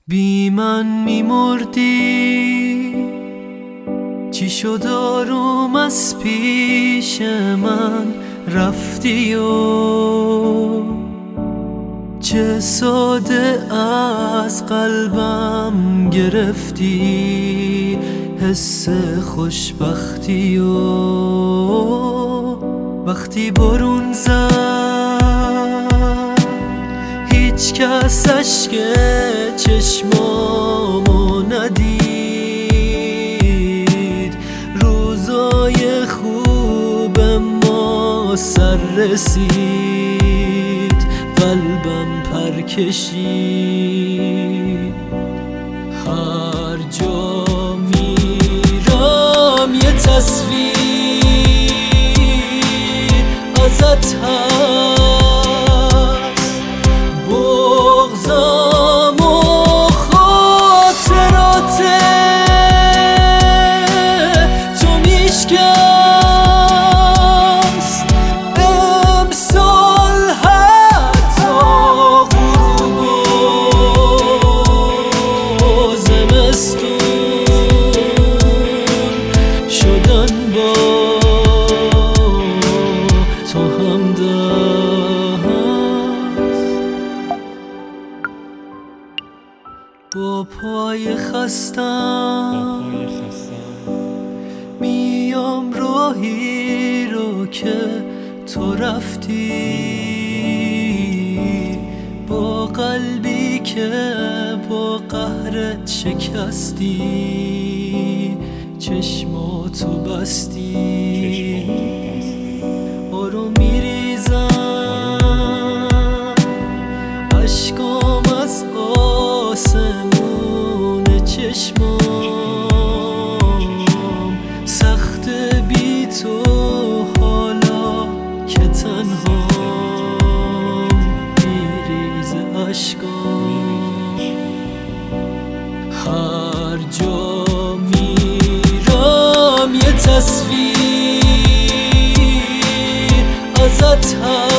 بی من میمردی، چی شد آروم از پیش من رفتی و چه ساده از قلبم گرفتی حس خوشبختی و وقتی بارون زد هیچ کس اشک چشمامو ندید، روزای خوب ما سر رسید، قلبم پر کشید. هر جا میرم یه تصویر ازت هست، بغضم و خاطرات تو میشکست امسال، حتی غروب و زمستون شدن با تو همدست. با پای خستم میام راهی رو که تو رفتی، با قلبی که با قهرت شکستی، چشماتو بستی، آروم میریزم اشکام از آسمون چشمام، سخت بی تو حالا که تنهام، میریزه اشکام. هر جا میرم یه تصویر ازت هست،